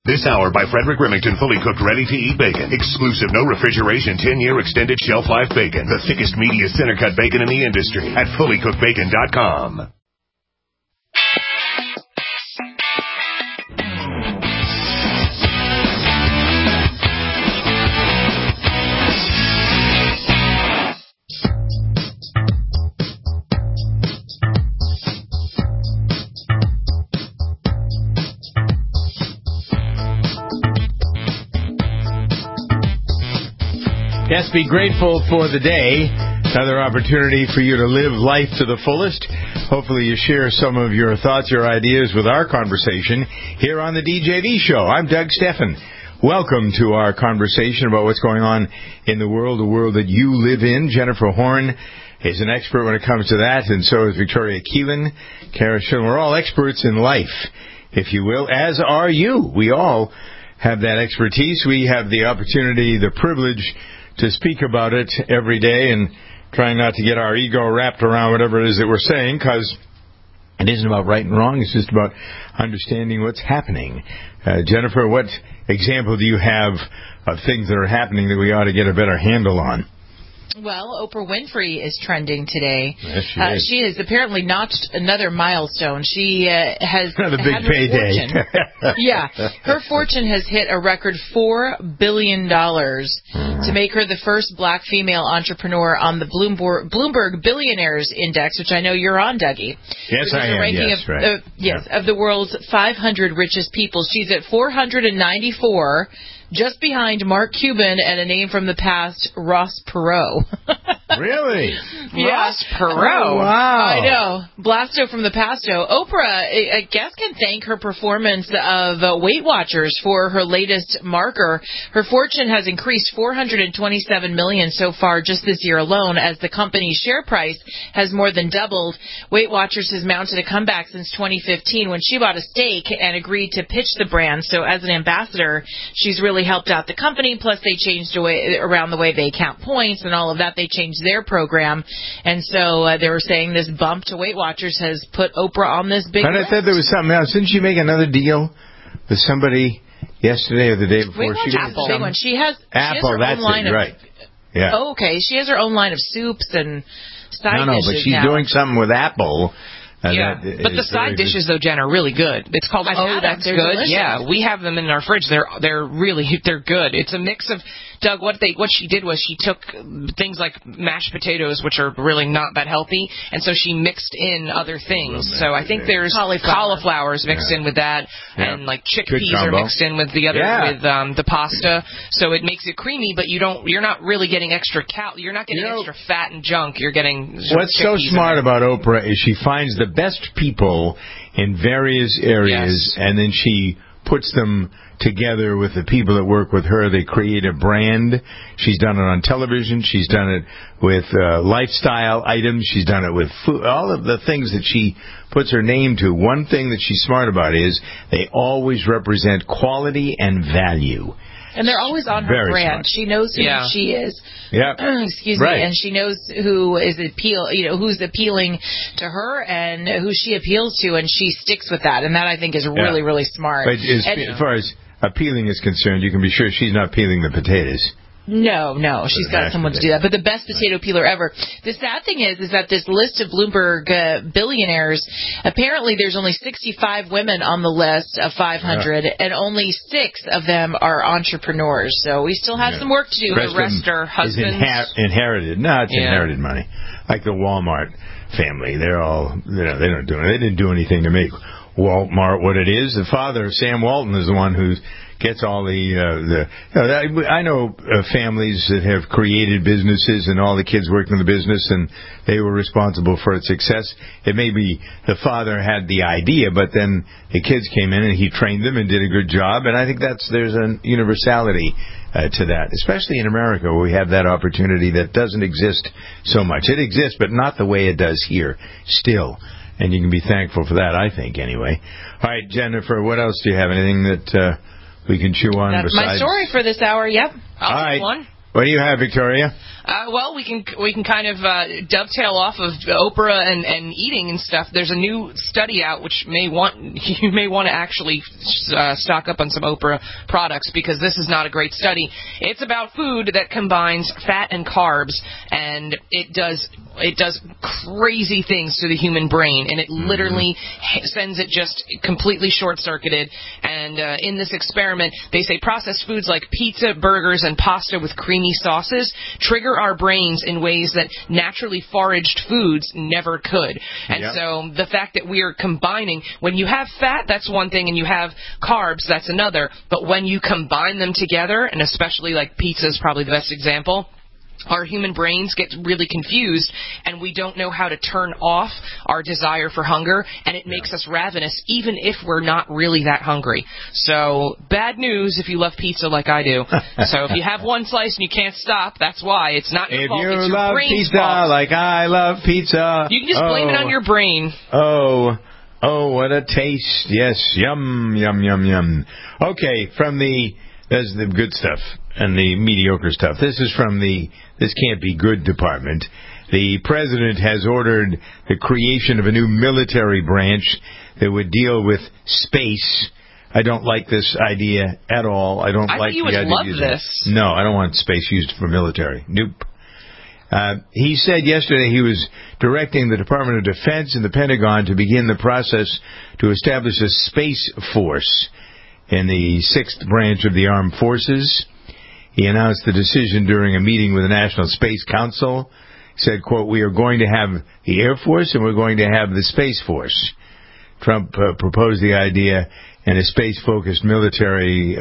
This hour by Frederick Remington, fully cooked, ready-to-eat bacon. Exclusive, no refrigeration, 10-year extended shelf life bacon. The thickest, meatiest, center-cut bacon in the industry at fullycookedbacon.com. Yes, be grateful for the day. Another opportunity for you to live life to the fullest. Hopefully you share some of your thoughts, your ideas with our conversation here on the DJV Show. I'm Doug Steffen. Welcome to our conversation about what's going on in the world that you live in. Jennifer Horn is an expert when it comes to that, and so is Victoria Keelan, Kara Schillen. We're all experts in life, if you will, as are you. We all have that expertise. We have the opportunity, the privilege to speak about it every day and trying not to get our ego wrapped around whatever it is that we're saying, because it isn't about right and wrong. It's just about understanding what's happening. Jennifer, what example do you have of things that are happening that we ought to get a better handle on? Well, Oprah Winfrey is trending today. Yes, she has apparently notched another milestone. She has another big payday. Yeah, her fortune has hit a record $4 billion to make her the first black female entrepreneur on the Bloomberg Billionaires Index, which I know you're on, Dougie. Yes, I am. Yes, of the world's 500 richest people. She's at 494. Just behind Mark Cuban and a name from the past, Ross Perot. Really? Yeah. Ross Perot. Oh, wow. I know. Blasto from the pasto. Oprah, I guess, can thank her performance of Weight Watchers for her latest marker. Her fortune has increased $427 million so far just this year alone, as the company's share price has more than doubled. Weight Watchers has mounted a comeback since 2015 when she bought a stake and agreed to pitch the brand. So as an ambassador, she's really helped out the company. Plus, they changed around the way they count points and all of that. They changed their program. And so they were saying this bump to Weight Watchers has put Oprah on this big list. But I thought there was something else. Didn't she make another deal with somebody yesterday or the day before? Weight Watchers is a big one. She has Apple, her own line right. Yeah. Oh, okay. She has her own line of soups and side dishes. But she's doing something with Apple. Yeah, but the side dishes, though, Jen, are really good. It's called That's Good. Delicious. Yeah, we have them in our fridge. They're good. It's a mix of, Doug, what she did was she took things like mashed potatoes, which are really not that healthy, and so she mixed in other things. So I think there's cauliflower is mixed in with that, and like chickpeas are mixed in with the other with the pasta. So it makes it creamy, but you're not really getting extra you're not getting extra fat and junk. You're getting what's so smart about Oprah is she finds the best people in various areas, and then she puts them together with the people that work with her. They create a brand. She's done it on television. She's done it with lifestyle items. She's done it with food. All of the things that she puts her name to. One thing that she's smart about is they always represent quality and value. And they're always on her brand. Smart. She knows who she is. Yeah. Excuse me. And she knows who is who's appealing to her and who she appeals to, and she sticks with that. And that, I think, is really, really smart. But as far as appealing is concerned, you can be sure she's not peeling the potatoes. No, she's got someone to do that. But the best potato peeler ever. The sad thing is that this list of Bloomberg billionaires, apparently there's only 65 women on the list of 500, and only 6 of them are entrepreneurs. So we still have some work to do. The rest are husbands. Inherited. No, it's inherited money. Like the Walmart family. They're all, they didn't do anything to make Walmart what it is. The father, Sam Walton, is the one who gets all I know families that have created businesses and all the kids worked in the business and they were responsible for its success. It may be the father had the idea, but then the kids came in and he trained them and did a good job. And I think there's a universality to that, especially in America where we have that opportunity that doesn't exist so much. It exists, but not the way it does here still. And you can be thankful for that, I think, anyway. All right, Jennifer, what else do you have? Anything that we can chew on? That's besides my story for this hour. Yep. I'll take one. What do you have, Victoria? Well, we can kind of dovetail off of Oprah and eating and stuff. There's a new study out which you may want to actually stock up on some Oprah products, because this is not a great study. It's about food that combines fat and carbs, and it does crazy things to the human brain, and it literally sends it just completely short-circuited. And in this experiment, they say processed foods like pizza, burgers, and pasta with creamy sauces trigger our brains in ways that naturally foraged foods never could. And so the fact that we are combining, when you have fat, that's one thing, and you have carbs, that's another. But when you combine them together, and especially like pizza is probably the best example, our human brains get really confused, and we don't know how to turn off our desire for hunger, and it makes us ravenous even if we're not really that hungry. So, bad news if you love pizza like I do. So if you have one slice and you can't stop, that's why. It's not your fault. It's your brain's pizza fault. like I love pizza. You can just blame it on your brain. Oh, what a taste. Yes, yum, yum, yum, yum. Okay, that's the good stuff and the mediocre stuff. This is from the This Can't Be Good department. The president has ordered the creation of a new military branch that would deal with space. I don't like this idea at all. I think you would love this. No, I don't want space used for military. Nope. He said yesterday he was directing the Department of Defense and the Pentagon to begin the process to establish a space force in the 6th branch of the Armed Forces. He announced the decision during a meeting with the National Space Council. He said, quote, "We are going to have the Air Force and we're going to have the Space Force." Trump proposed the idea in a space-focused military,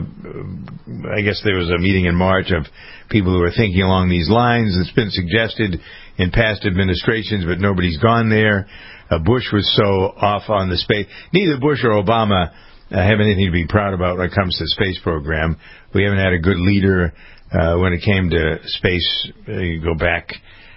I guess there was a meeting in March of people who are thinking along these lines. It's been suggested in past administrations, but nobody's gone there. Bush was so off on the space. Neither Bush or Obama have anything to be proud about when it comes to the space program. We haven't had a good leader when it came to space. You go back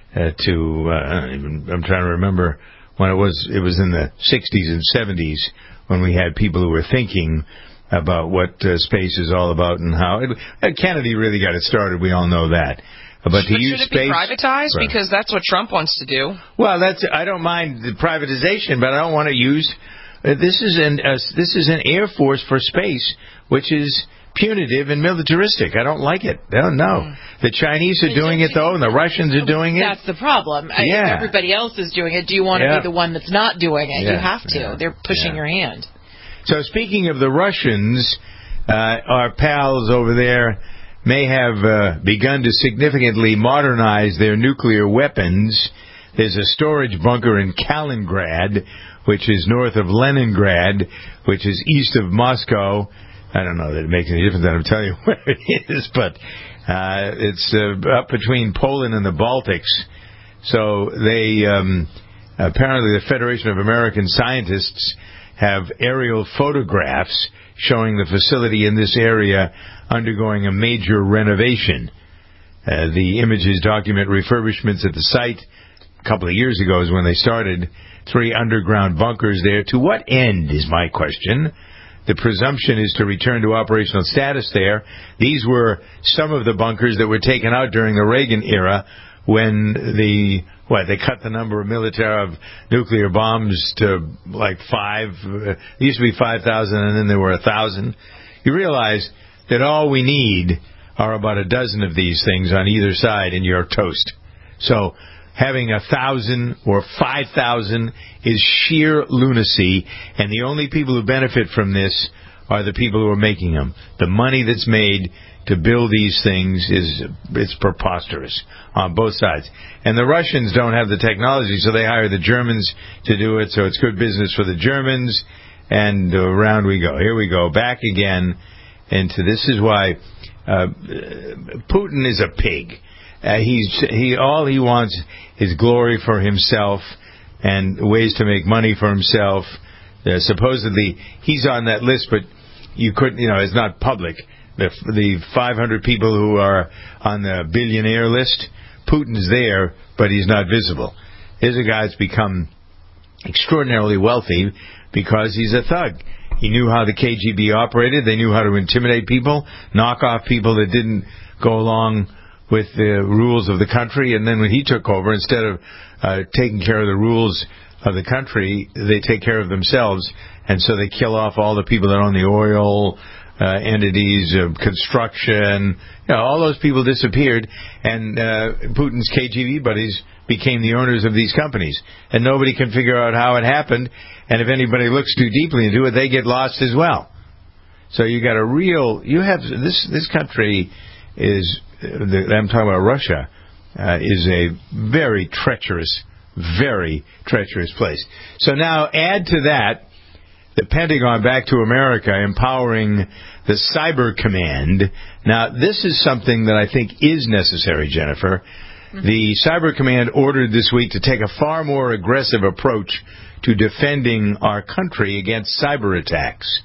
to, I'm trying to remember when it was in the 60s and 70s when we had people who were thinking about what space is all about and how. Kennedy really got it started, we all know that. But to use should it space, be privatized? Right. Because that's what Trump wants to do. Well, I don't mind the privatization, but I don't want to use... This is an Air Force for space, which is punitive and militaristic. I don't like it. I don't know. The Chinese are doing it, though, and the Russians are doing it. That's the problem. If everybody else is doing it, do you want to be the one that's not doing it? You have to. Yeah. They're pushing your hand. So speaking of the Russians, our pals over there may have begun to significantly modernize their nuclear weapons. There's a storage bunker in Kaliningrad, which is north of Leningrad, which is east of Moscow. I don't know that it makes any difference. I'm telling you where it is, but it's up between Poland and the Baltics. So they apparently the Federation of American Scientists have aerial photographs showing the facility in this area undergoing a major renovation. The images document refurbishments at the site. A couple of years ago is when they started. 3 underground bunkers there. To what end is my question? The presumption is to return to operational status there. These were some of the bunkers that were taken out during the Reagan era when they cut the number of nuclear bombs to like 5. It used to be 5,000 and then there were 1,000. You realize that all we need are about a dozen of these things on either side and you're toast. So having 1,000 or 5,000 is sheer lunacy, and the only people who benefit from this are the people who are making them. The money that's made to build these things it's preposterous on both sides. And the Russians don't have the technology, so they hire the Germans to do it, so it's good business for the Germans, and around we go. Here we go, back again into this is why Putin is a pig. All he wants is glory for himself and ways to make money for himself. Supposedly, he's on that list, but you couldn't, it's not public. The 500 people who are on the billionaire list, Putin's there, but he's not visible. Here's a guy that's become extraordinarily wealthy because he's a thug. He knew how the KGB operated. They knew how to intimidate people, knock off people that didn't go along with the rules of the country, and then when he took over, instead of taking care of the rules of the country, they take care of themselves, and so they kill off all the people that own the oil entities, construction. All those people disappeared, and Putin's KGB buddies became the owners of these companies, and nobody can figure out how it happened, and if anybody looks too deeply into it, they get lost as well. So you got this country is, I'm talking about Russia, is a very treacherous place. So now add to that the Pentagon back to America empowering the Cyber Command. Now, this is something that I think is necessary, Jennifer. Mm-hmm. The Cyber Command ordered this week to take a far more aggressive approach to defending our country against cyber attacks.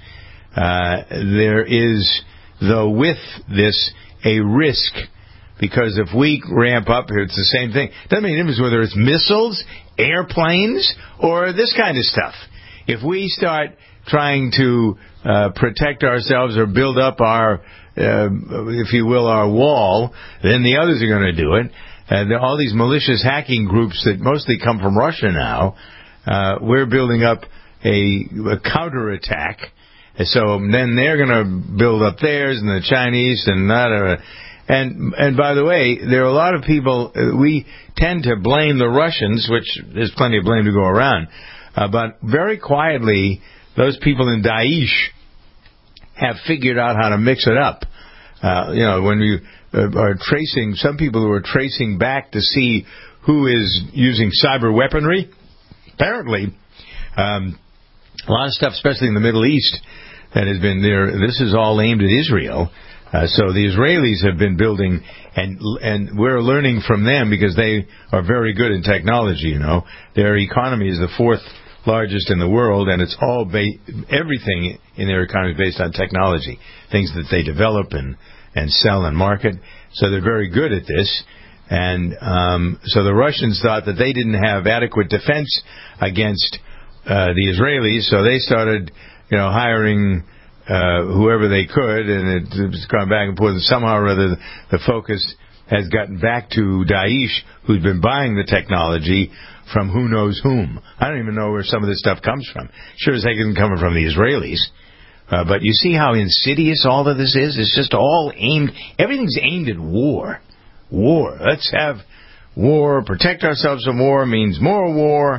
There is, though, with this, a risk, because if we ramp up here, it's the same thing. Doesn't make any difference whether it's missiles, airplanes, or this kind of stuff. If we start trying to protect ourselves or build up our, if you will, our wall, then the others are going to do it. All these malicious hacking groups that mostly come from Russia now, we're building up a counterattack. So then they're going to build up theirs, and the Chinese, and that. And by the way, there are a lot of people, we tend to blame the Russians, which there's plenty of blame to go around. But very quietly, those people in Daesh have figured out how to mix it up. When you are tracing, some people who are tracing back to see who is using cyber weaponry, apparently, a lot of stuff, especially in the Middle East, that has been there. This is all aimed at Israel. So the Israelis have been building, and we're learning from them because they are very good in technology. Their economy is the fourth largest in the world, and it's all everything in their economy is based on technology, things that they develop and sell and market. So they're very good at this. And so the Russians thought that they didn't have adequate defense against the Israelis, so they started, hiring whoever they could, and it's gone back and forth. Somehow or other, the focus has gotten back to Daesh, who's been buying the technology from who knows whom. I don't even know where some of this stuff comes from. Sure as heck isn't coming from the Israelis. But you see how insidious all of this is? It's just all aimed, everything's aimed at war. War. Let's have war. Protect ourselves from war means more war.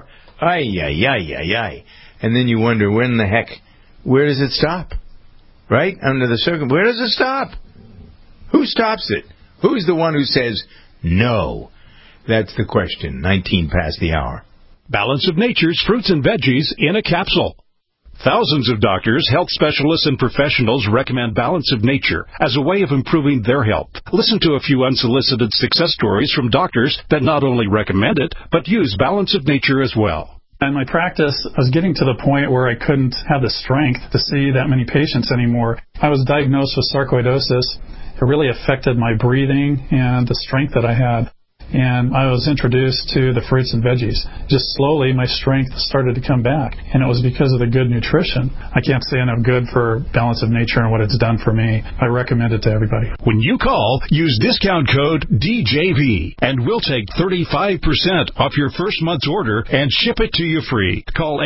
Ay. And then you wonder, where does it stop? Right? Under the circumstances, where does it stop? Who stops it? Who's the one who says no? That's the question. 19 past the hour. Balance of Nature's fruits and veggies in a capsule. Thousands of doctors, health specialists, and professionals recommend Balance of Nature as a way of improving their health. Listen to a few unsolicited success stories from doctors that not only recommend it, but use Balance of Nature as well. In my practice, I was getting to the point where I couldn't have the strength to see that many patients anymore. I was diagnosed with sarcoidosis. It really affected my breathing and the strength that I had. And I was introduced to the fruits and veggies. Just slowly, my strength started to come back. And it was because of the good nutrition. I can't say enough good for Balance of Nature and what it's done for me. I recommend it to everybody. When you call, use discount code DJV, and we'll take 35% off your first month's order and ship it to you free. Call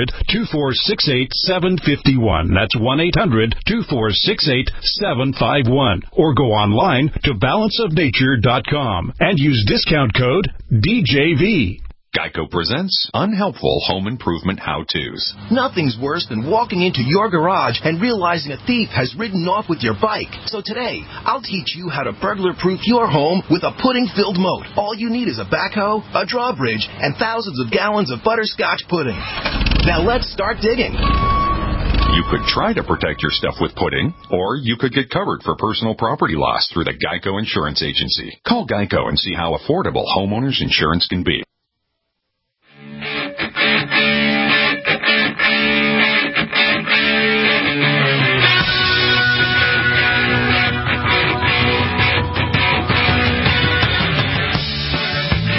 800-2468-751. That's 1-800-2468-751. Or go online to balanceofnature.com and use discount code DJV. Geico presents Unhelpful Home Improvement How-Tos. Nothing's worse than walking into your garage and realizing a thief has ridden off with your bike. So today, I'll teach you how to burglar-proof your home with a pudding-filled moat. All you need is a backhoe, a drawbridge, and thousands of gallons of butterscotch pudding. Now let's start digging. You could try to protect your stuff with pudding, or you could get covered for personal property loss through the Geico Insurance Agency. Call Geico and see how affordable homeowners insurance can be.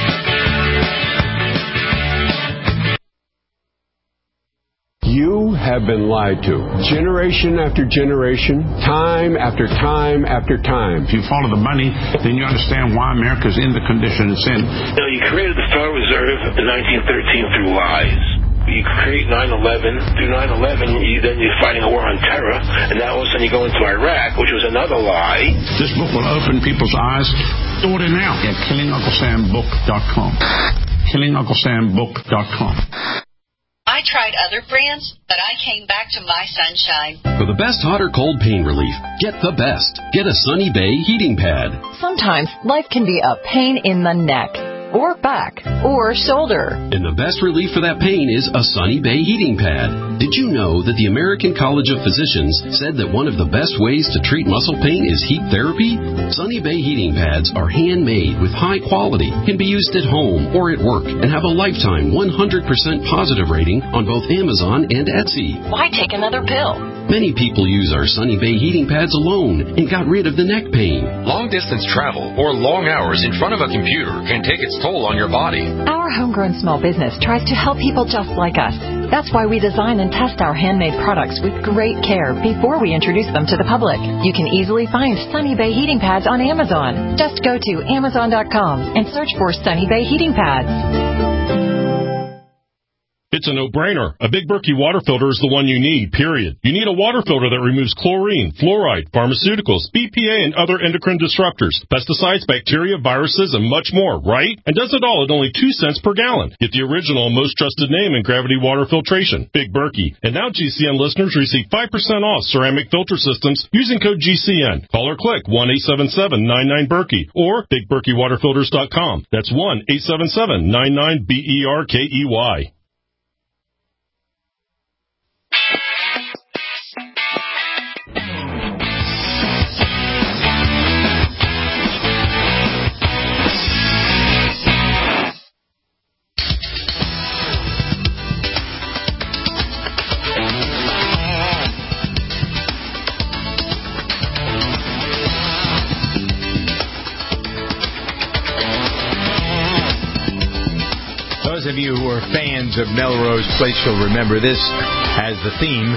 You have been lied to. Generation after generation, time after time after time. If you follow the money, then you understand why America's in the condition it's in. You created the Federal Reserve in 1913 through lies. You create 9/11. Through 9/11, then you're fighting a war on terror, and now all of a sudden you go into Iraq, which was another lie. This book will open people's eyes. Order now at KillingUncleSamBook.com. KillingUncleSamBook.com. I tried other brands, but I came back to My Sunshine. For the best hot or cold pain relief, get the best. Get a Sunny Bay heating pad. Sometimes life can be a pain in the neck, or back, or shoulder. And the best relief for that pain is a Sunny Bay heating pad. Did you know that the American College of Physicians said that one of the best ways to treat muscle pain is heat therapy? Sunny Bay heating pads are handmade with high quality, can be used at home or at work, and have a lifetime 100% positive rating on both Amazon and Etsy. Why take another pill? Many people use our Sunny Bay heating pads alone and got rid of the neck pain. Long-distance travel or long hours in front of a computer can take its toll on your body. Our homegrown small business tries to help people just like us. That's why we design and test our handmade products with great care before we introduce them to the public. You can easily find Sunny Bay heating pads on Amazon. Just go to Amazon.com and search for Sunny Bay heating pads. It's a no-brainer. A Big Berkey water filter is the one you need, period. You need a water filter that removes chlorine, fluoride, pharmaceuticals, BPA, and other endocrine disruptors, pesticides, bacteria, viruses, and much more, right? And does it all at only 2 cents per gallon. Get the original and most trusted name in gravity water filtration, Big Berkey. And now GCN listeners receive 5% off ceramic filter systems using code GCN. Call or click 1-877-99-BERKEY or BigBerkeyWaterFilters.com. That's 1-877-99-BERKEY. Those of you who are fans of Melrose Place will remember this as the theme.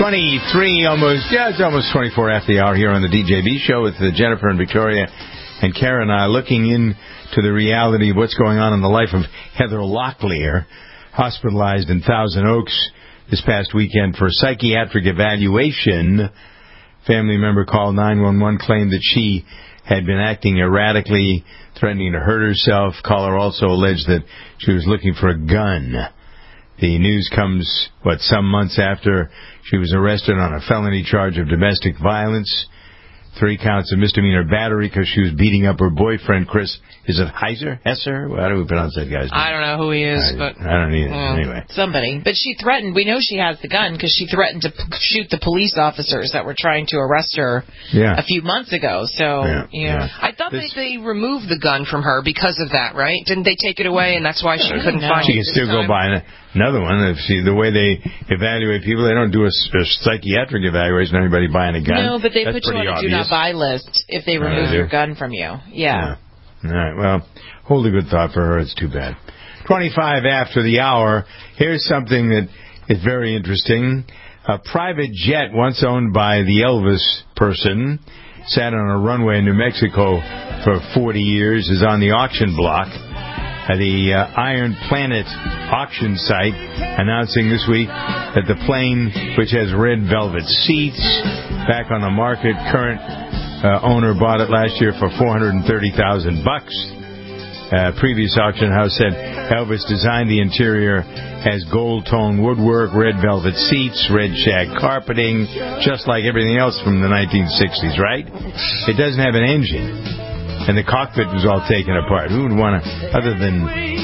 23, it's almost 24 after the hour here on the DJB show with Jennifer and Victoria and Karen and I looking into the reality of what's going on in the life of Heather Locklear, hospitalized in Thousand Oaks this past weekend for psychiatric evaluation. Family member called 911, claimed that she had been acting erratically, threatening to hurt herself. Caller also alleged that she was looking for a gun. The news comes, some months after she was arrested on a felony charge of domestic violence, 3 counts of misdemeanor battery because she was beating up her boyfriend, Chris. Is it Hesser? How do we pronounce that guy's name? I don't know who he is, but I don't either. Anyway, somebody. But she threatened. We know she has the gun because she threatened to shoot the police officers that were trying to arrest her a few months ago. So I thought they removed the gun from her because of that, right? Didn't they take it away, and that's why she couldn't find it? She can still go buy another one. The way they evaluate people, they don't do a psychiatric evaluation on anybody buying a gun. No, but they put you on a do not buy list if they remove your gun from you. Yeah. All right, well, hold a good thought for her. It's too bad. 25 after the hour, here's something that is very interesting. A private jet once owned by the Elvis person sat on a runway in New Mexico for 40 years, is on the auction block. The Iron Planet auction site announcing this week that the plane, which has red velvet seats, back on the market. Current owner bought it last year for $430,000. Previous auction house said Elvis designed the interior as gold-tone woodwork, red velvet seats, red shag carpeting, just like everything else from the 1960s, right? It doesn't have an engine, and the cockpit was all taken apart. Who would want to, other than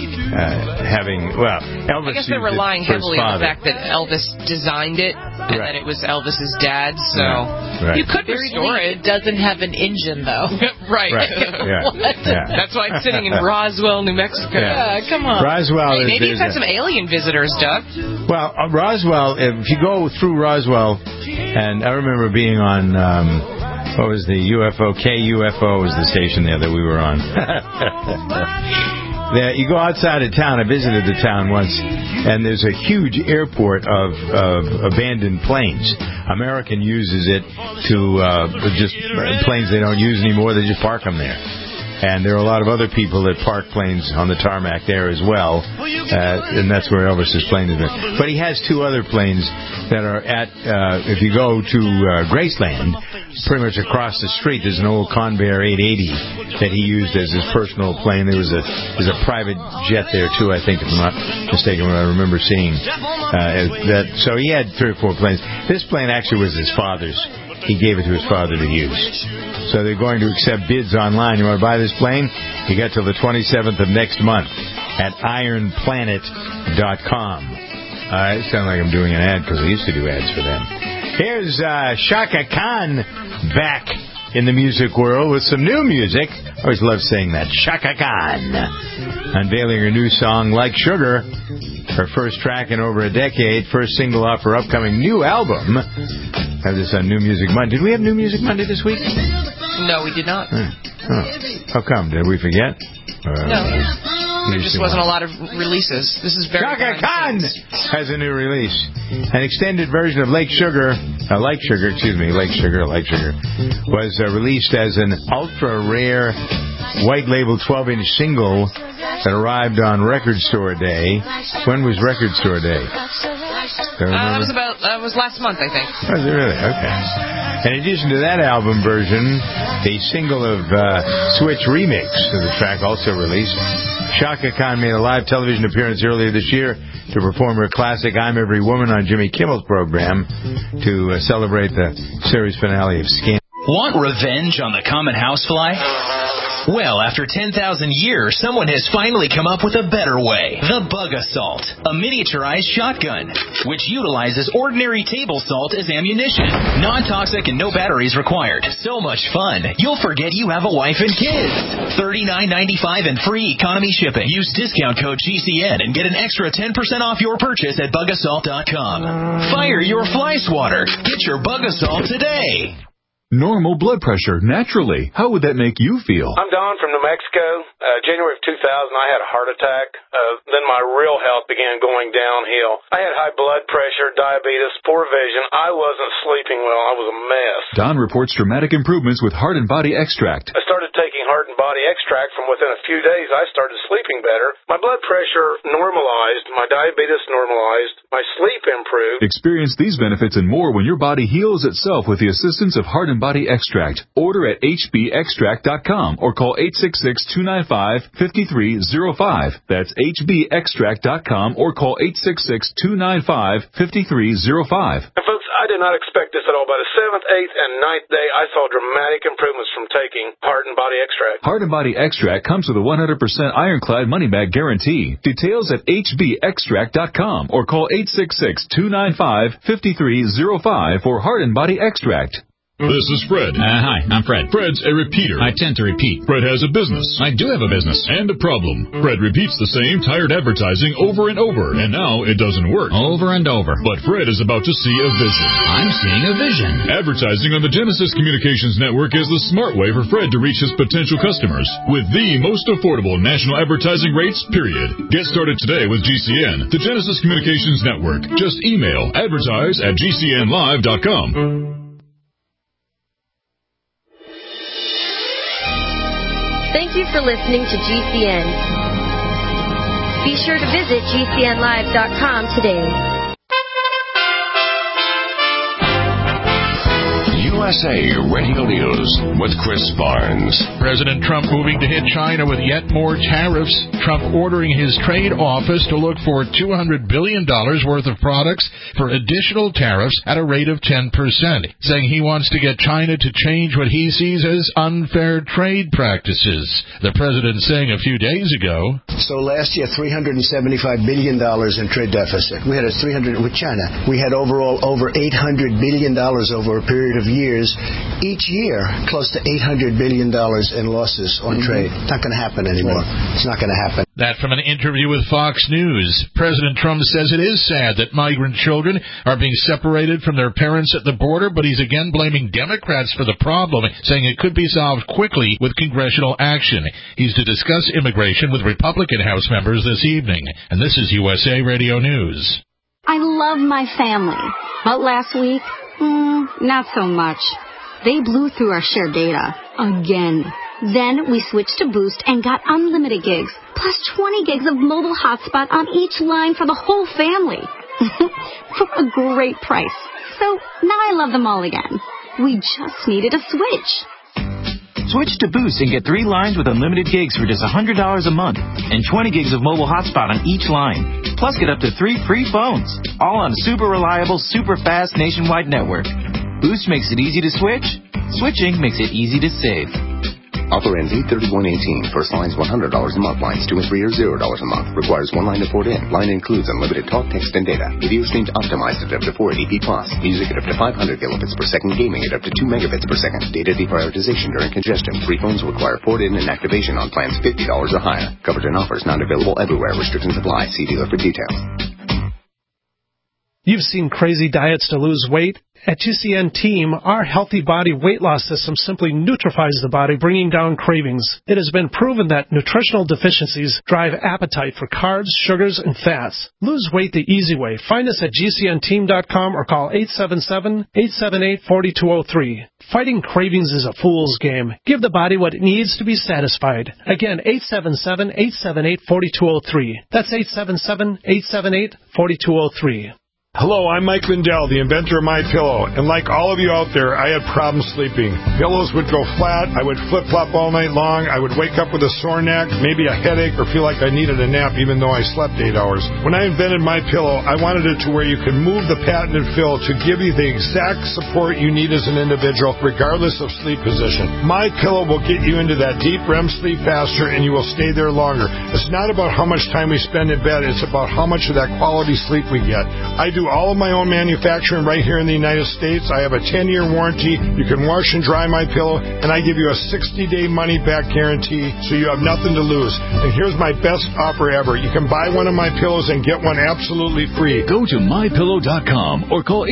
Elvis? I guess they're relying heavily on the fact that Elvis designed it and that it was Elvis's dad, so you could restore it. It doesn't have an engine, though. Right. That's why it's sitting in Roswell, New Mexico. Yeah, come on. Roswell maybe it's had some alien visitors, Doug. Well, Roswell, if you go through Roswell, and I remember being on, what was the UFO? KUFO was the station there that we were on. that you go outside of town. I visited the town once, and there's a huge airport of abandoned planes. American uses it to just planes they don't use anymore. They just park them there. And there are a lot of other people that park planes on the tarmac there as well, and that's where Elvis's plane has been. But he has two other planes that are at, if you go to Graceland, pretty much across the street, there's an old Convair 880 that he used as his personal plane. There's a private jet there, too, I think, if I'm not mistaken, what I remember seeing. So he had 3 or 4 planes. This plane actually was his father's. He gave it to his father to use. So they're going to accept bids online. You want to buy this plane? You got till the 27th of next month at ironplanet.com. It sounds like I'm doing an ad because I used to do ads for them. Here's Shaka Khan back in the music world with some new music. I always love saying that. Shaka Khan unveiling her new song, Like Sugar. Her first track in over a decade. First single off her upcoming new album. Have this on New Music Monday. Did we have New Music Monday this week? No, we did not. How come? Did we forget? No. There just wasn't a lot of releases. This is very Shaka Khan has a new release. An extended version of Lake Sugar, was released as an ultra-rare white-label 12-inch single that arrived on Record Store Day. When was Record Store Day? That was last month, I think. Was it really? Okay. In addition to that album version, a single of Switch remix of the track also released. Shaka Khan made a live television appearance earlier this year to perform her classic I'm Every Woman on Jimmy Kimmel's program to celebrate the series finale of Scandal. Want revenge on the common housefly? Well, after 10,000 years, someone has finally come up with a better way. The Bug Assault, a miniaturized shotgun, which utilizes ordinary table salt as ammunition. Non-toxic and no batteries required. So much fun, you'll forget you have a wife and kids. $39.95 and free economy shipping. Use discount code GCN and get an extra 10% off your purchase at bugassault.com. Fire your fly swatter. Get your Bug Assault today. Normal blood pressure, naturally. How would that make you feel? I'm Don from New Mexico. January of 2000, I had a heart attack. Then my real health began going downhill. I had high blood pressure, diabetes, poor vision. I wasn't sleeping well. I was a mess. Don reports dramatic improvements with Heart and Body Extract. I started taking Heart and Body Extract. From within a few days, I started sleeping better. My blood pressure normalized. My diabetes normalized. My sleep improved. Experience these benefits and more when your body heals itself with the assistance of Heart and Body Extract. Order at hbextract.com or call 866-295-5305. That's hbextract.com or call 866-295-5305. And folks, I did not expect this at all. By the 7th, 8th, and 9th day, I saw dramatic improvements from taking Heart and Body Extract. Heart and Body Extract comes with a 100% ironclad money-back guarantee. Details at hbextract.com or call 866-295-5305 for Heart and Body Extract. This is Fred. Hi, I'm Fred. Fred's a repeater. I tend to repeat. Fred has a business. I do have a business. And a problem. Fred repeats the same tired advertising over and over, and now it doesn't work. Over and over. But Fred is about to see a vision. I'm seeing a vision. Advertising on the Genesis Communications Network is the smart way for Fred to reach his potential customers with the most affordable national advertising rates, period. Get started today with GCN, the Genesis Communications Network. Just email advertise@gcnlive.com. Thank you for listening to GCN. Be sure to visit GCNlive.com today. USA Radio News with Chris Barnes. President Trump moving to hit China with yet more tariffs. Trump ordering his trade office to look for $200 billion worth of products for additional tariffs at a rate of 10%, saying he wants to get China to change what he sees as unfair trade practices. The president saying a few days ago. So last year, $375 billion in trade deficit. We had a 300 with China. We had overall over $800 billion over a period of years years, each year close to $800 billion in losses on trade. It's not going to happen anymore. It's not going to happen. That from an interview with Fox News. President Trump says it is sad that migrant children are being separated from their parents at the border, but he's again blaming Democrats for the problem, saying it could be solved quickly with congressional action. He's to discuss immigration with Republican House members this evening. And this is USA Radio News. I love my family, but last week, not so much. They blew through our shared data again. Then we switched to Boost and got unlimited gigs, plus 20 gigs of mobile hotspot on each line for the whole family. For a great price. So now I love them all again. We just needed a switch. Switch to Boost and get 3 lines with unlimited gigs for just $100 a month and 20 gigs of mobile hotspot on each line. Plus get up to 3 free phones, all on a super reliable, super fast nationwide network. Boost makes it easy to switch. Switching makes it easy to save. Offer ends 8/31/18. First line's $100 a month. Lines 2 and 3 are $0 a month. Requires 1 line to port in. Line includes unlimited talk, text, and data. Video streams optimized at up to 480p+. Music at up to 500 kilobits per second. Gaming at up to 2 megabits per second. Data deprioritization during congestion. Free phones require port in and activation on plans $50 or higher. Coverage and offers not available everywhere. Restrictions apply. See dealer for details. You've seen crazy diets to lose weight. At GCN Team, our healthy body weight loss system simply neutralizes the body, bringing down cravings. It has been proven that nutritional deficiencies drive appetite for carbs, sugars, and fats. Lose weight the easy way. Find us at GCNteam.com or call 877-878-4203. Fighting cravings is a fool's game. Give the body what it needs to be satisfied. Again, 877-878-4203. That's 877-878-4203. Hello, I'm Mike Lindell, the inventor of MyPillow, and like all of you out there, I had problems sleeping. Pillows would go flat, I would flip-flop all night long, I would wake up with a sore neck, maybe a headache, or feel like I needed a nap even though I slept 8 hours. When I invented MyPillow, I wanted it to where you could move the patented fill to give you the exact support you need as an individual, regardless of sleep position. MyPillow will get you into that deep REM sleep faster, and you will stay there longer. It's not about how much time we spend in bed, it's about how much of that quality sleep we get. I do all of my own manufacturing right here in the United States. I have a 10-year warranty. You can wash and dry MyPillow, and I give you a 60-day money-back guarantee, so you have nothing to lose. And here's my best offer ever. You can buy one of my pillows and get one absolutely free. Go to MyPillow.com or call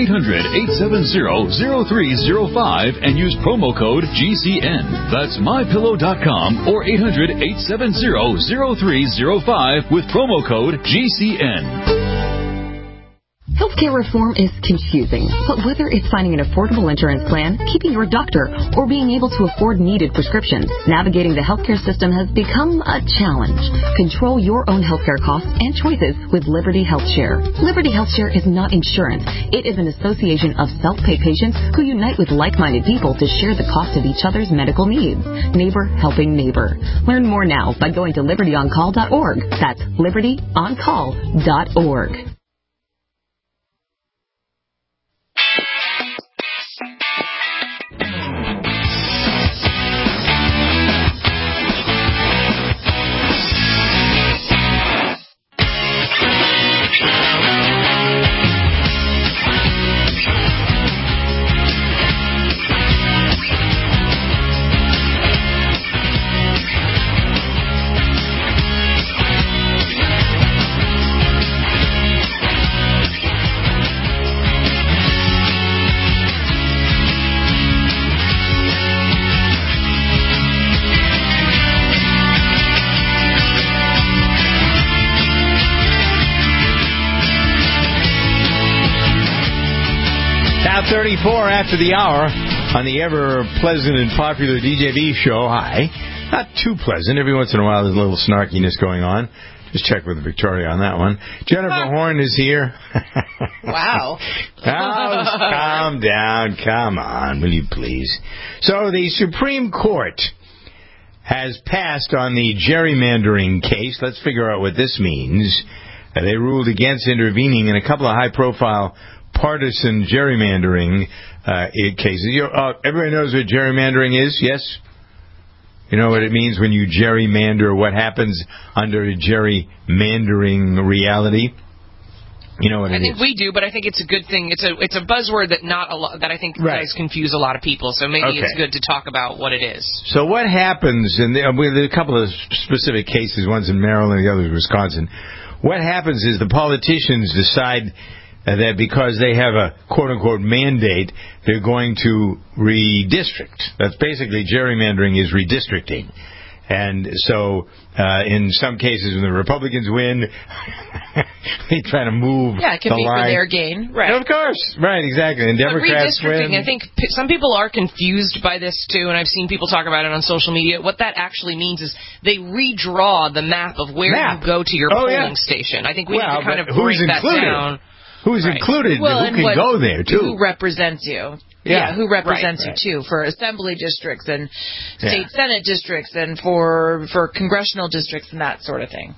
800-870-0305 and use promo code GCN. That's MyPillow.com or 800-870-0305 with promo code GCN. Healthcare reform is confusing, but whether it's finding an affordable insurance plan, keeping your doctor, or being able to afford needed prescriptions, navigating the healthcare system has become a challenge. Control your own healthcare costs and choices with Liberty HealthShare. Liberty HealthShare is not insurance. It is an association of self-pay patients who unite with like-minded people to share the cost of each other's medical needs. Neighbor helping neighbor. Learn more now by going to libertyoncall.org. That's libertyoncall.org. Now 34 after the hour on the ever-pleasant and popular DJV show. Hi. Not too pleasant. Every once in a while there's a little snarkiness going on. Just check with Victoria on that one. Jennifer Horn is here. Wow. Calm down. Come on, will you please? So the Supreme Court has passed on the gerrymandering case. Let's figure out what this means. They ruled against intervening in a couple of high-profile partisan gerrymandering cases. Everybody knows what gerrymandering is, yes? You know what it means when you gerrymander, what happens under a gerrymandering reality? You know what it is. I think we do, but I think it's a good thing. It's a buzzword that not a lot that I think guys confuse a lot of people. So maybe it's good to talk about what it is. So what happens? And there are a couple of specific cases. One's in Maryland, the other's in Wisconsin. What happens is the politicians decide that because they have a quote-unquote mandate, they're going to redistrict. That's basically gerrymandering is redistricting. And so, in some cases, when the Republicans win, they try to move it can the be line. for their gain, right? Of course, right, exactly. And Democrats win. I think some people are confused by this too, and I've seen people talk about it on social media. What that actually means is they redraw the map of where you go to your polling station. I think we need to kind of break that down. Who's included? Who can go there, too? Who represents you? Yeah, who represents you, too, for assembly districts and state senate districts and for congressional districts and that sort of thing.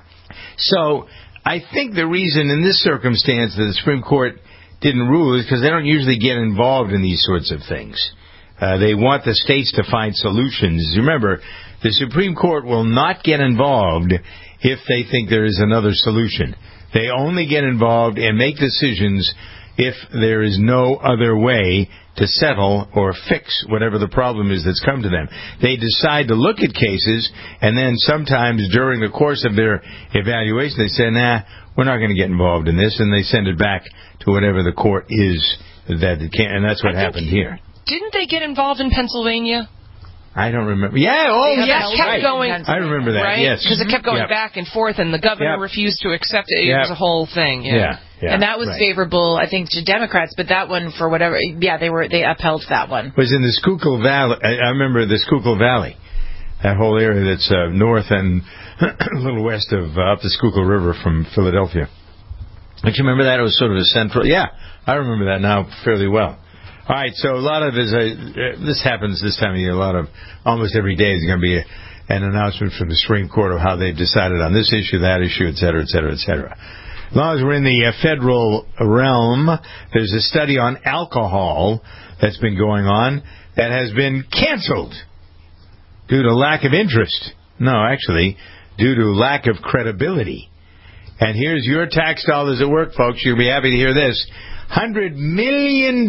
So I think the reason in this circumstance that the Supreme Court didn't rule is because they don't usually get involved in these sorts of things. They want the states to find solutions. Remember, the Supreme Court will not get involved if they think there is another solution. They only get involved and make decisions if there is no other way to settle or fix whatever the problem is that's come to them. They decide to look at cases, and then sometimes during the course of their evaluation, they say, nah, we're not going to get involved in this, and they send it back to whatever the court is that it can, and that's what happened here. Didn't they get involved in Pennsylvania? I don't remember. Yeah, that kept going. I remember that, right? yes. Because it kept going back and forth, and the governor refused to accept it. It was a whole thing. Yeah. And that was favorable, I think, to Democrats, but that one, for whatever, they upheld that one. It was in the Schuylkill Valley. I remember the Schuylkill Valley, that whole area that's north and a little west of up the Schuylkill River from Philadelphia. Don't you remember that? It was sort of a central. Yeah, I remember that now fairly well. All right, so a lot of this happens this time of year. Almost every day is going to be an announcement from the Supreme Court of how they've decided on this issue, that issue, et cetera, et cetera, et cetera. As long as we're in the federal realm, there's a study on alcohol that's been going on that has been canceled due to lack of interest. No, actually, due to lack of credibility. And here's your tax dollars at work, folks. You'll be happy to hear this. $100 million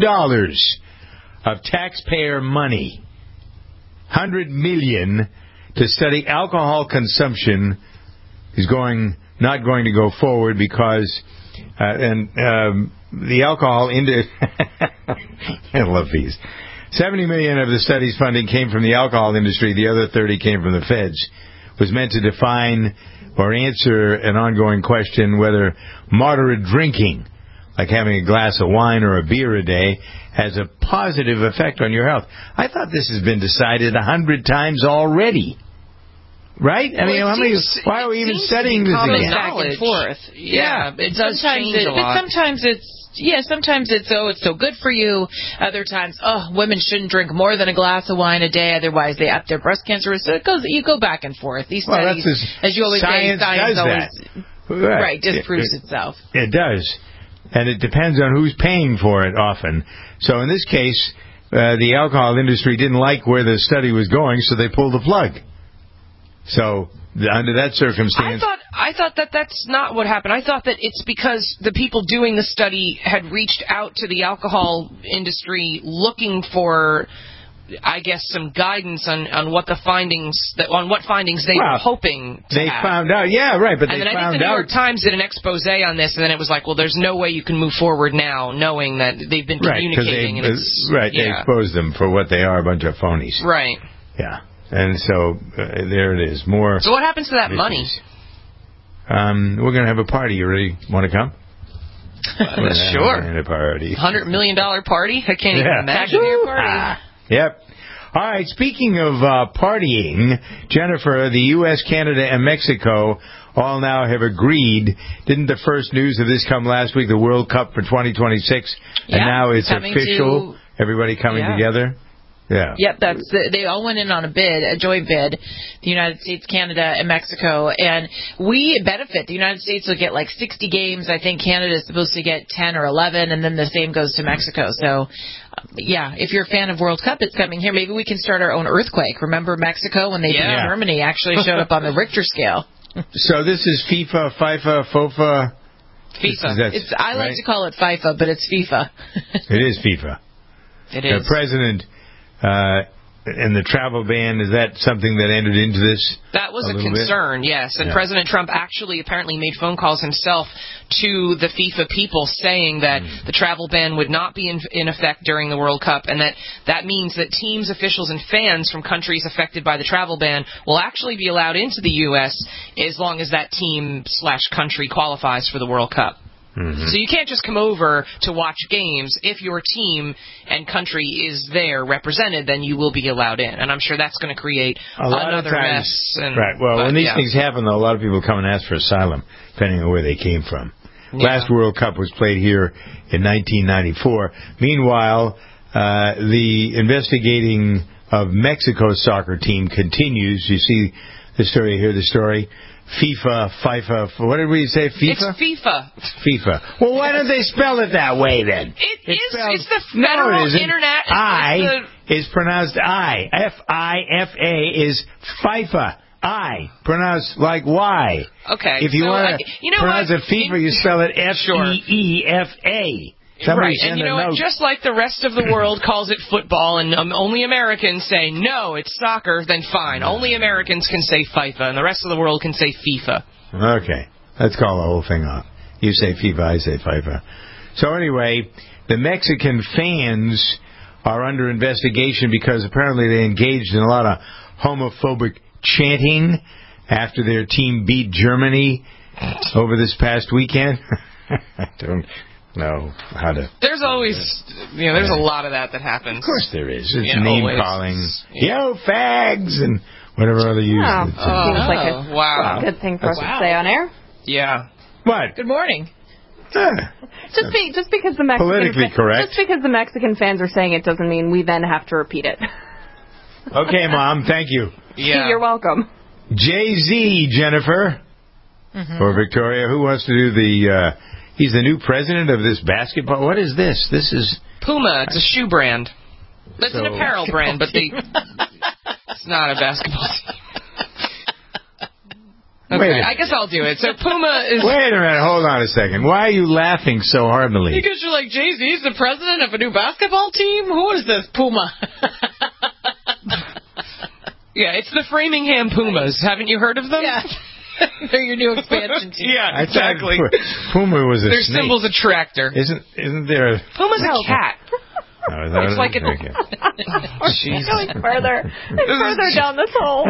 of taxpayer money. $100 million to study alcohol consumption is not going to go forward because the alcohol I love these. $70 million of the study's funding came from the alcohol industry. The other 30 came from the feds. Was meant to define or answer an ongoing question whether moderate drinking, like having a glass of wine or a beer a day, has a positive effect on your health. I thought this has been decided 100 times already. Right? I mean, why are we even studying this again? Back and forth. Yeah, it does change a lot. But sometimes it's so good for you. Other times, women shouldn't drink more than a glass of wine a day, otherwise they up their breast cancer risk. So you go back and forth. These studies, as you always say, science always disproves itself. It does. And it depends on who's paying for it often. So in this case, the alcohol industry didn't like where the study was going, so they pulled the plug. So under that circumstance, I thought that that's not what happened. I thought that it's because the people doing the study had reached out to the alcohol industry looking for, I guess, some guidance on what findings they were hoping to have. Found out, but and then I think the New York Times did an expose on this, and then it was like, well, there's no way you can move forward now, knowing that they've been communicating. They exposed them for what they are, a bunch of phonies. Right. Yeah. And so there it is. More. So what happens to that money? We're going to have a party. You ready? Want to come? Sure. A party. $100 million party? I can't even imagine your party. Yep. All right. Speaking of partying, Jennifer, the U.S., Canada, and Mexico all now have agreed. Didn't the first news of this come last week? The World Cup for 2026, and now it's official. Everybody coming together. Yeah. Yep, they all went in on a joint bid, the United States, Canada, and Mexico, and we benefit. The United States will get like 60 games. I think Canada is supposed to get 10 or 11, and then the same goes to Mexico. So, if you're a fan of World Cup, it's coming here. Maybe we can start our own earthquake. Remember Mexico when they beat Germany actually showed up on the Richter scale. So this is FIFA, FOFA. FIFA. I like to call it FIFA, but it's FIFA. It is FIFA. It is. The president and the travel ban, is that something that entered into this? That was a concern, yes. And President Trump actually apparently made phone calls himself to the FIFA people saying that the travel ban would not be in effect during the World Cup, and that means that teams, officials, and fans from countries affected by the travel ban will actually be allowed into the U.S. as long as that team/country qualifies for the World Cup. Mm-hmm. So you can't just come over to watch games. If your team and country is there represented, then you will be allowed in. And I'm sure that's going to create another mess. Right. Well, when these things happen, though, a lot of people come and ask for asylum, depending on where they came from. Yeah. Last World Cup was played here in 1994. Meanwhile, the investigating of Mexico's soccer team continues. You see the story, hear the story. FIFA, what did we say? FIFA? It's FIFA. Well, why don't they spell it that way then? It's the Federal Internet. Is pronounced I. FIFA is FIFA. I. Pronounced like Y. Okay. If you want to pronounce it FIFA, you spell it FEEFA. Right, and you know what? Just like the rest of the world calls it football, and only Americans say, no, it's soccer, then fine. Only Americans can say FIFA, and the rest of the world can say FIFA. Okay. Let's call the whole thing off. You say FIFA, I say FIFA. So anyway, the Mexican fans are under investigation because apparently they engaged in a lot of homophobic chanting after their team beat Germany over this past weekend. I don't know how to... There's always, there's a lot of that happens. Of course there is. It's name-calling. Yo, fags! And whatever other use. Seems like a good thing for us to say on air. Yeah. What? Good morning. Just because the Mexican politically correct. Just because the Mexican fans are saying it doesn't mean we then have to repeat it. Okay, Mom. Thank you. Yeah. You're welcome. Jay-Z, Jennifer, or Victoria, who wants to do the... he's the new president of this basketball... What is this? This is... Puma. It's a shoe brand. It's an apparel brand, but it's not a basketball team. Okay, I guess I'll do it. So Puma is... Wait a minute. Hold on a second. Why are you laughing so heartily? Because you're like, Jay-Z's the president of a new basketball team? Who is this Puma? Yeah, it's the Framingham Pumas. Haven't you heard of them? Yeah. They're your new expansion team. Yeah, exactly. Puma was a Their snake. symbol's a tractor. Isn't there... Puma's a cat. Oh, is that it's like We're going further down this hole.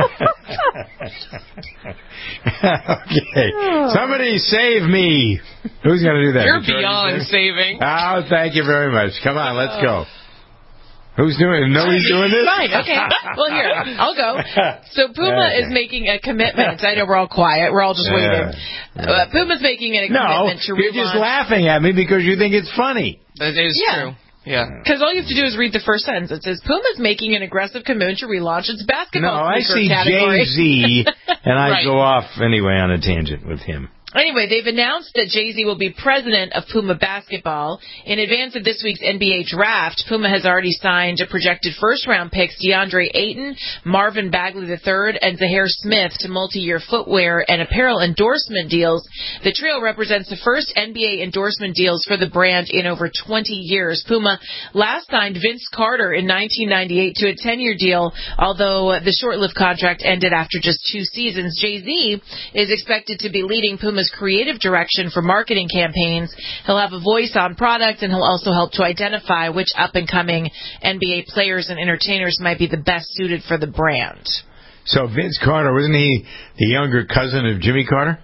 Okay. Somebody save me. Who's going to do that? You're beyond saving. Oh, thank you very much. Come on, let's go. Who's doing it? Nobody's doing this? Fine, okay. Well, here, I'll go. So Puma is making a commitment. I know we're all quiet. We're all just waiting. Puma's making a commitment to relaunch. You're just laughing at me because you think it's funny. That is true. Yeah. Because all you have to do is read the first sentence. It says, Puma's making an aggressive commitment to relaunch its basketball category. I see Jay-Z, and I go off anyway on a tangent with him. Anyway, they've announced that Jay-Z will be president of Puma Basketball. In advance of this week's NBA draft, Puma has already signed projected first-round picks DeAndre Ayton, Marvin Bagley III, and Zahir Smith to multi-year footwear and apparel endorsement deals. The trio represents the first NBA endorsement deals for the brand in over 20 years. Puma last signed Vince Carter in 1998 to a 10-year deal, although the short-lived contract ended after just 2 seasons. Jay-Z is expected to be leading Puma's creative direction for marketing campaigns. He'll have a voice on product, and he'll also help to identify which up-and-coming NBA players and entertainers might be the best suited for the brand. So Vince Carter, wasn't he the younger cousin of Jimmy Carter?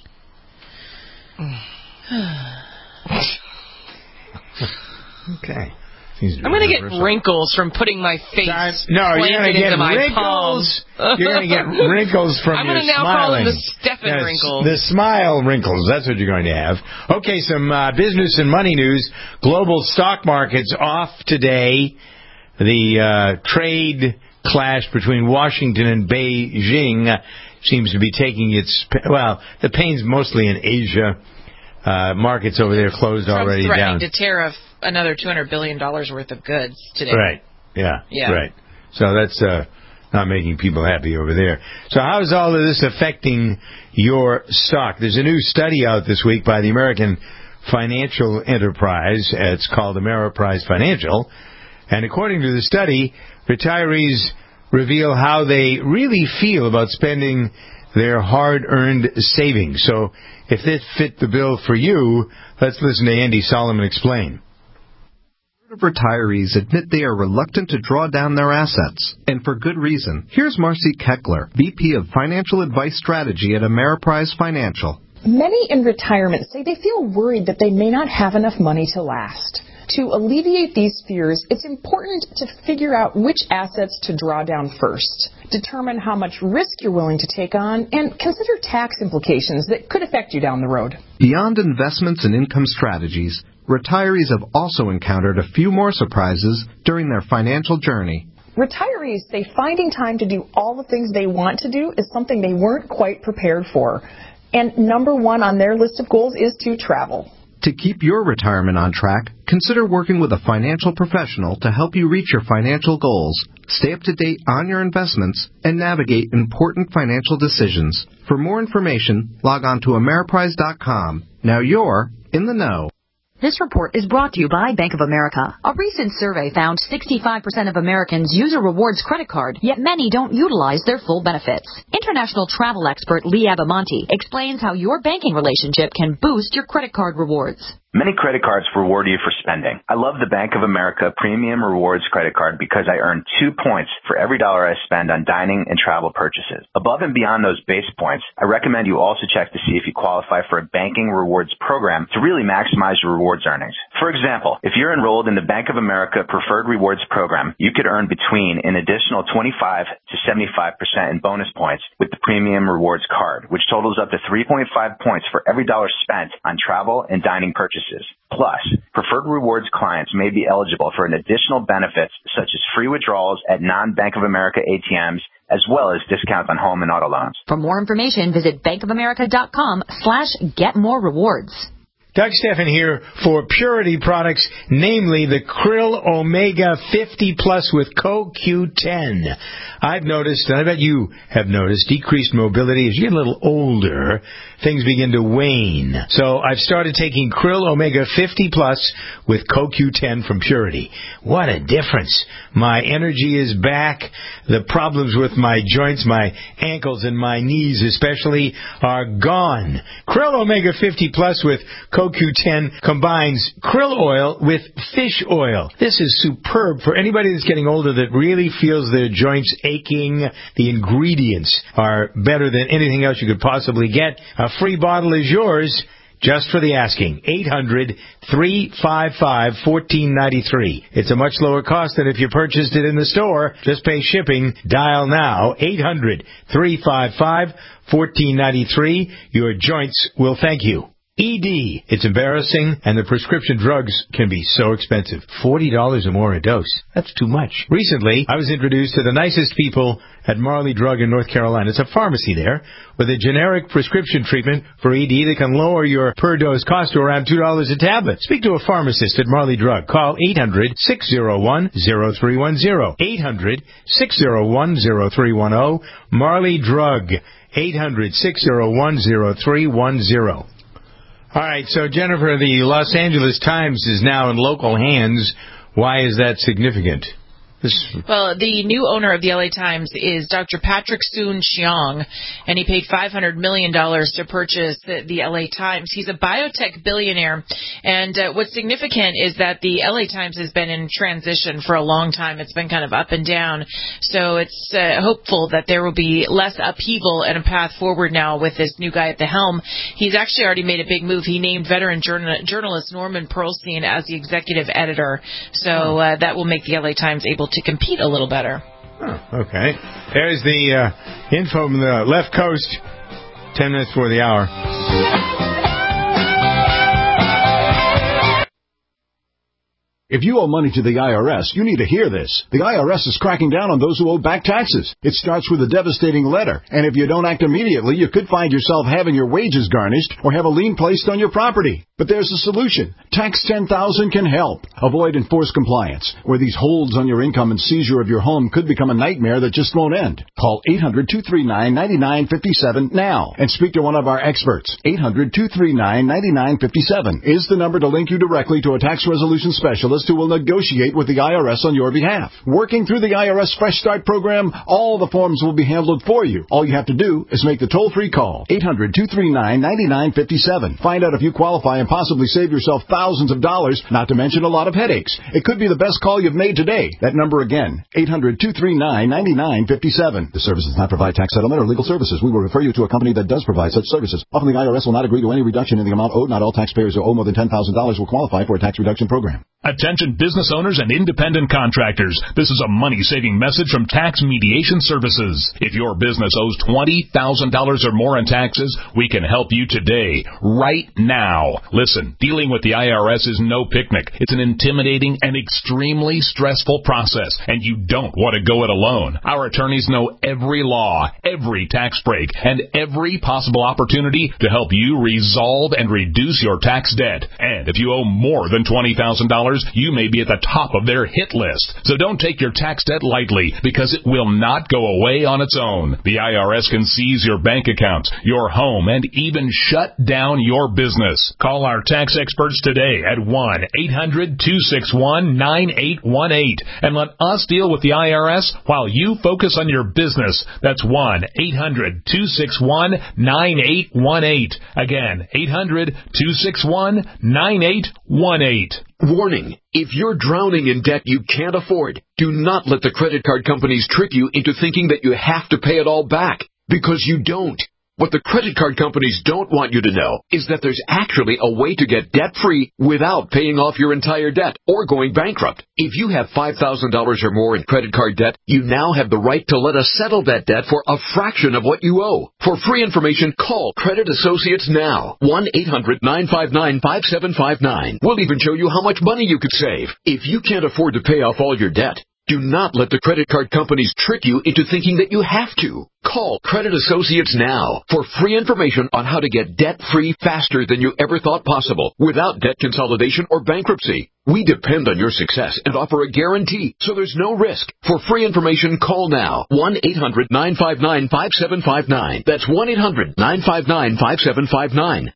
Okay. I'm going to get wrinkles from putting my face you're going to get wrinkles. You're going to get wrinkles from I'm your going to now smiling. call them the Stephen wrinkles. The smile wrinkles. That's what you're going to have. Okay, some business and money news. Global stock markets off today. The trade clash between Washington and Beijing seems to be taking the pain's mostly in Asia. Markets over there closed already down. Threatening to tariff another $200 billion worth of goods today. Right. Yeah. Right. So that's not making people happy over there. So how is all of this affecting your stock? There's a new study out this week by the American financial enterprise. It's called Ameriprise Financial. And according to the study, retirees reveal how they really feel about spending their hard-earned savings. So if this fit the bill for you, let's listen to Andy Solomon explain. Retirees admit they are reluctant to draw down their assets, and for good reason. Here's Marcy Keckler, VP of Financial Advice Strategy at Ameriprise Financial. Many in retirement say they feel worried that they may not have enough money to last. To alleviate these fears, it's important to figure out which assets to draw down first, determine how much risk you're willing to take on, and consider tax implications that could affect you down the road. Beyond investments and income strategies, retirees have also encountered a few more surprises during their financial journey. Retirees say finding time to do all the things they want to do is something they weren't quite prepared for. And number one on their list of goals is to travel. To keep your retirement on track, consider working with a financial professional to help you reach your financial goals, stay up to date on your investments, and navigate important financial decisions. For more information, log on to Ameriprise.com. Now you're in the know. This report is brought to you by Bank of America. A recent survey found 65% of Americans use a rewards credit card, yet many don't utilize their full benefits. International travel expert Lee Abamonte explains how your banking relationship can boost your credit card rewards. Many credit cards reward you for spending. I love the Bank of America Premium Rewards credit card because I earn 2 points for every dollar I spend on dining and travel purchases. Above and beyond those base points, I recommend you also check to see if you qualify for a banking rewards program to really maximize your rewards earnings. For example, if you're enrolled in the Bank of America Preferred Rewards program, you could earn between an additional 25 to 75% in bonus points with the Premium Rewards card, which totals up to 3.5 points for every dollar spent on travel and dining purchases. Plus, Preferred Rewards clients may be eligible for an additional benefits such as free withdrawals at non-Bank of America ATMs, as well as discounts on home and auto loans. For more information, visit bankofamerica.com/getmorerewards. Doug Steffen here for Purity products, namely the Krill Omega 50 Plus with CoQ10. I've noticed, and I bet you have noticed, decreased mobility. As you get a little older, things begin to wane. So I've started taking Krill Omega 50 Plus with CoQ10 from Purity. What a difference. My energy is back. The problems with my joints, my ankles and my knees especially, are gone. Krill Omega 50 Plus with CoQ10 combines krill oil with fish oil. This is superb for anybody that's getting older that really feels their joints aching. The ingredients are better than anything else you could possibly get. A free bottle is yours just for the asking. 800-355-1493. It's a much lower cost than if you purchased it in the store. Just pay shipping. Dial now. 800-355-1493. Your joints will thank you. ED. It's embarrassing, and the prescription drugs can be so expensive. $40 or more a dose. That's too much. Recently, I was introduced to the nicest people at Marley Drug in North Carolina. It's a pharmacy there with a generic prescription treatment for ED that can lower your per-dose cost to around $2 a tablet. Speak to a pharmacist at Marley Drug. Call 800-601-0310. 800-601-0310. Marley Drug. 800-601-0310. All right, so Jennifer, the Los Angeles Times is now in local hands. Why is that significant? Well, the new owner of the LA Times is Dr. Patrick Soon-Shiong, and he paid $500 million to purchase the LA Times. He's a biotech billionaire, and what's significant is that the LA Times has been in transition for a long time. It's been kind of up and down, so it's hopeful that there will be less upheaval and a path forward now with this new guy at the helm. He's actually already made a big move. He named veteran journalist Norman Pearlstein as the executive editor, so that will make the LA Times able to compete a little better. Oh, okay. There's the info from the left coast. 10 minutes before the hour. If you owe money to the IRS, you need to hear this. The IRS is cracking down on those who owe back taxes. It starts with a devastating letter, and if you don't act immediately, you could find yourself having your wages garnished or have a lien placed on your property. But there's a solution. Tax 10,000 can help. Avoid enforced compliance, where these holds on your income and seizure of your home could become a nightmare that just won't end. Call 800-239-9957 now and speak to one of our experts. 800-239-9957 is the number to link you directly to a tax resolution specialist who will negotiate with the IRS on your behalf. Working through the IRS Fresh Start program, all the forms will be handled for you. All you have to do is make the toll-free call. 800-239-9957. Find out if you qualify and possibly save yourself thousands of dollars, not to mention a lot of headaches. It could be the best call you've made today. That number again, 800-239-9957. The service does not provide tax settlement or legal services. We will refer you to a company that does provide such services. Often the IRS will not agree to any reduction in the amount owed. Not all taxpayers who owe more than $10,000 will qualify for a tax reduction program. Attention business owners and independent contractors. This is a money-saving message from Tax Mediation Services. If your business owes $20,000 or more in taxes, we can help you today, right now. Listen, dealing with the IRS is no picnic. It's an intimidating and extremely stressful process, and you don't want to go it alone. Our attorneys know every law, every tax break, and every possible opportunity to help you resolve and reduce your tax debt. And if you owe more than $20,000, you may be at the top of their hit list. So don't take your tax debt lightly, because it will not go away on its own. The IRS can seize your bank accounts, your home, and even shut down your business. Call our tax experts today at 1-800-261-9818 and let us deal with the IRS while you focus on your business. That's 1-800-261-9818. Again, 800-261-9818. Warning, if you're drowning in debt you can't afford, do not let the credit card companies trick you into thinking that you have to pay it all back, because you don't. What the credit card companies don't want you to know is that there's actually a way to get debt-free without paying off your entire debt or going bankrupt. If you have $5,000 or more in credit card debt, you now have the right to let us settle that debt for a fraction of what you owe. For free information, call Credit Associates now. 1-800-959-5759. We'll even show you how much money you could save. If you can't afford to pay off all your debt, do not let the credit card companies trick you into thinking that you have to. Call Credit Associates now for free information on how to get debt-free faster than you ever thought possible without debt consolidation or bankruptcy. We depend on your success and offer a guarantee, so there's no risk. For free information, call now. 1-800-959-5759. That's 1-800-959-5759.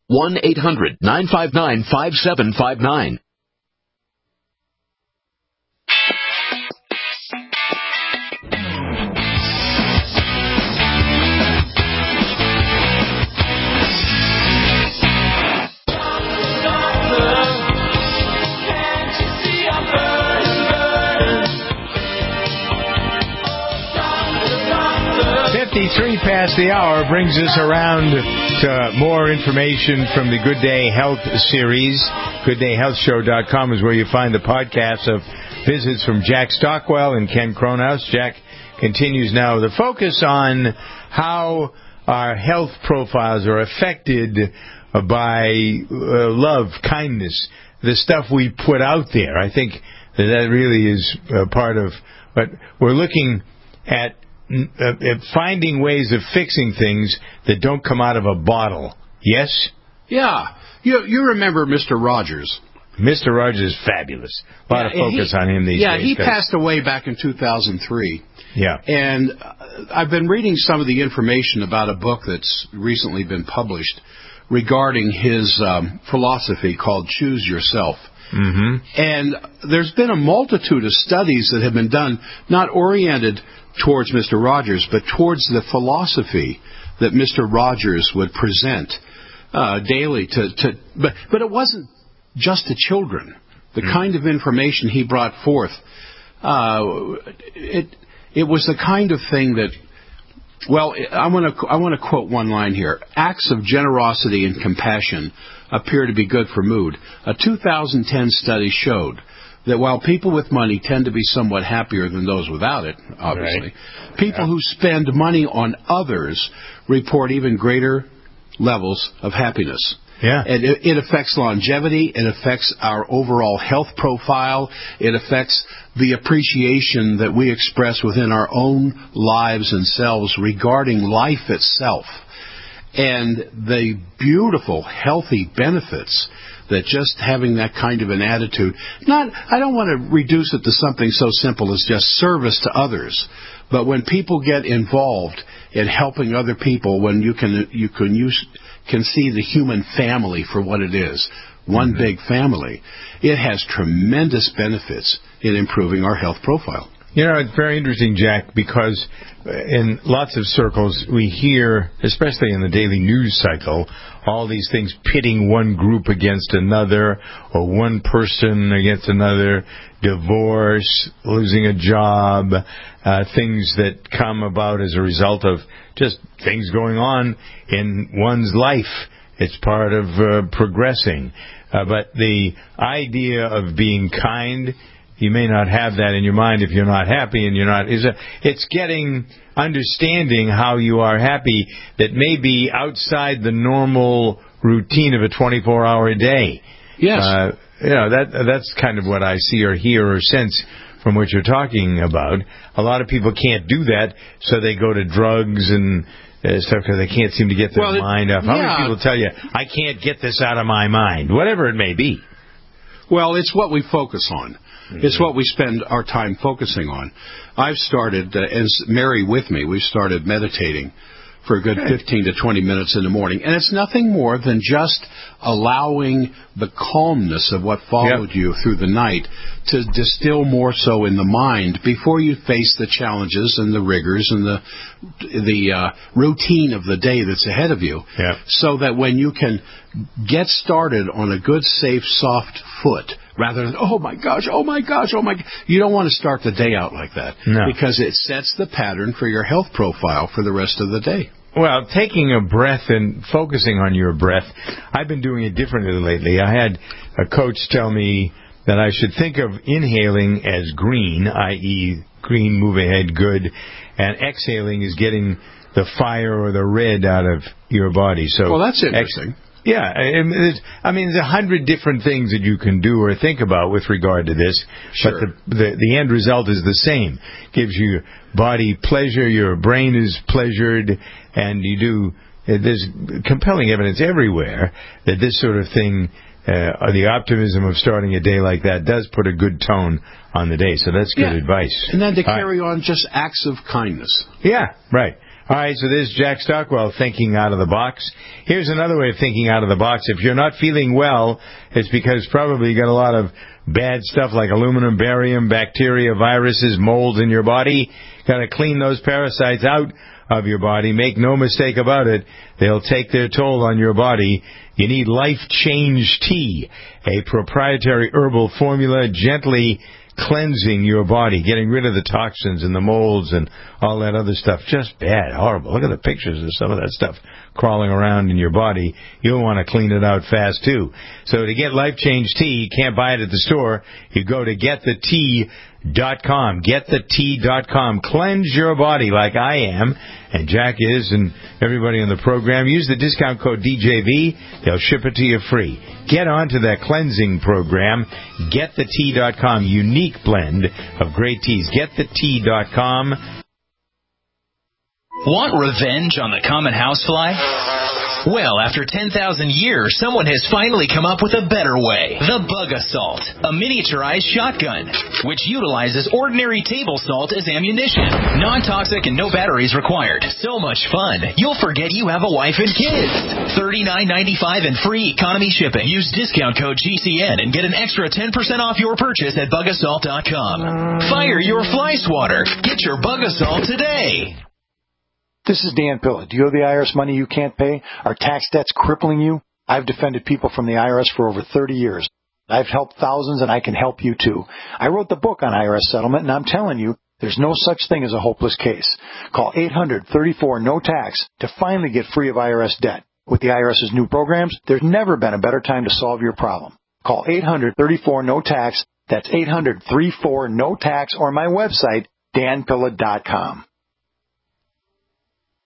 1-800-959-5759. 53 past the hour brings us around to more information from the Good Day Health series. GoodDayHealthShow.com is where you find the podcast of visits from Jack Stockwell and Ken Cronhouse. Jack continues now the focus on how our health profiles are affected by love, kindness, the stuff we put out there. I think that really is part of what we're looking at finding ways of fixing things that don't come out of a bottle. Yes? Yeah. You remember Mr. Rogers. Mr. Rogers is fabulous. A lot of focus on him these days. Yeah, he passed away back in 2003. Yeah. And I've been reading some of the information about a book that's recently been published regarding his philosophy called Choose Yourself. Mm-hmm. And there's been a multitude of studies that have been done, not oriented towards Mr. Rogers, but towards the philosophy that Mr. Rogers would present daily but it wasn't just to children. The kind of information he brought forth, it was the kind of thing that, well, I want to quote one line here. Acts of generosity and compassion appear to be good for mood. A 2010 study showed that while people with money tend to be somewhat happier than those without it, obviously, people who spend money on others report even greater levels of happiness. Yeah. And it affects longevity. It affects our overall health profile. It affects the appreciation that we express within our own lives and selves regarding life itself. And the beautiful, healthy benefits that just having that kind of an attitude, I don't want to reduce it to something so simple as just service to others, but when people get involved in helping other people, when you can see the human family for what it is, one big family, it has tremendous benefits in improving our health profile. You know, it's very interesting, Jack, because in lots of circles we hear, especially in the daily news cycle, all these things pitting one group against another or one person against another, divorce, losing a job, things that come about as a result of just things going on in one's life. It's part of progressing. But the idea of being kind, you may not have that in your mind if you're not happy and you're not. It's getting understanding how you are happy that may be outside the normal routine of a 24-hour day. Yes. That's kind of what I see or hear or sense from what you're talking about. A lot of people can't do that, so they go to drugs and stuff because they can't seem to get their mind off. How many people tell you, I can't get this out of my mind, whatever it may be? Well, it's what we focus on. It's what we spend our time focusing on. I've started, as Mary with me, we've started meditating for a good 15 to 20 minutes in the morning. And it's nothing more than just allowing the calmness of what followed you through the night to distill more so in the mind before you face the challenges and the rigors and the routine of the day that's ahead of you. So that when you can get started on a good, safe, soft foot, rather than, oh my gosh, you don't want to start the day out like that. No. Because it sets the pattern for your health profile for the rest of the day. Well, taking a breath and focusing on your breath, I've been doing it differently lately. I had a coach tell me that I should think of inhaling as green, i.e. green, move ahead, good, and exhaling is getting the fire or the red out of your body. So, well, that's interesting. Yeah, there's 100 different things that you can do or think about with regard to this, Sure. but the end result is the same. Gives your body pleasure, your brain is pleasured, and there's compelling evidence everywhere that this sort of thing, the optimism of starting a day like that does put a good tone on the day, so that's good advice. And then to carry on just acts of kindness. Yeah, right. All right, so there's Jack Stockwell thinking out of the box. Here's another way of thinking out of the box. If you're not feeling well, it's because probably you got a lot of bad stuff like aluminum, barium, bacteria, viruses, molds in your body. Got to clean those parasites out of your body. Make no mistake about it. They'll take their toll on your body. You need Life Change Tea, a proprietary herbal formula gently cleansing your body, getting rid of the toxins and the molds and all that other stuff. Just bad, horrible. Look at the pictures of some of that stuff crawling around in your body. You'll want to clean it out fast, too. So to get Life Change Tea, you can't buy it at the store. You go to GetTheTea.com. GetTheTea.com. Cleanse your body like I am, and Jack is, and everybody on the program. Use the discount code DJV. They'll ship it to you free. Get onto that cleansing program. GetTheTea.com. Unique blend of great teas. GetTheTea.com. Want revenge on the common housefly? Well, after 10,000 years, someone has finally come up with a better way. The Bug Assault, a miniaturized shotgun, which utilizes ordinary table salt as ammunition. Non-toxic and no batteries required. So much fun, you'll forget you have a wife and kids. $39.95 and free economy shipping. Use discount code GCN and get an extra 10% off your purchase at bugassault.com. Fire your fly swatter. Get your Bug Assault today. This is Dan Pilla. Do you owe the IRS money you can't pay? Are tax debts crippling you? I've defended people from the IRS for over 30 years. I've helped thousands, and I can help you, too. I wrote the book on IRS settlement, and I'm telling you, there's no such thing as a hopeless case. Call 800-34-NO-TAX to finally get free of IRS debt. With the IRS's new programs, there's never been a better time to solve your problem. Call 800-34-NO-TAX. That's 800-34-NO-TAX, or my website, danpilla.com.